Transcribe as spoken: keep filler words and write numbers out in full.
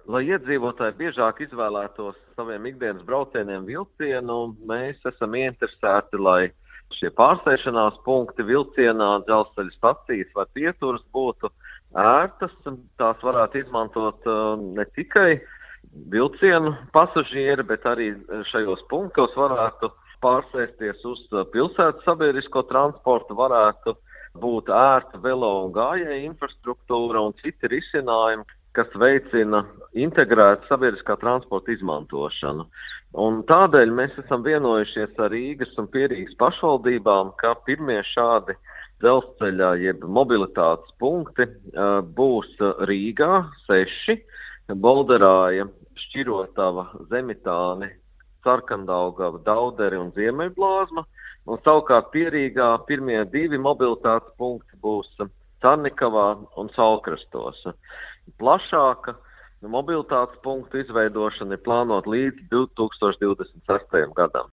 Lai iedzīvotāji biežāk izvēlētos saviem ikdienas braucieniem vilcienu, mēs esam ieinteresēti, lai šie pārsēšanās punkti vilcienā, dzelzceļa stacijas vai pieturas būtu ērtas. Tās varētu izmantot ne tikai vilcienu pasažieri, bet arī šajos punktos varētu pārsēsties uz pilsētas sabiedrisko transportu, varētu būt ērta velo un gājēju infrastruktūra un citi risinājumi, kas veicina integrētu sabiedriskā transporta izmantošanu. Un tādēļ mēs esam vienojušies ar Rīgas un Pierīgas pašvaldībām, ka pirmie šādi dzelzceļa jeb mobilitātes punkti uh, būs Rīgā seši, Bolderāja, Šķirotava, Zemitāne, Sarkandaugava, Dauderi un Ziemeļblāzma. Un savukārt Pierīgā pirmie divi mobilitātes punkti būs Sarnikavā un Saulkrastos. Plašāka mobilitātes punktu izveidošana ir plānota līdz divi tūkstoši divdesmit sestajam gadam.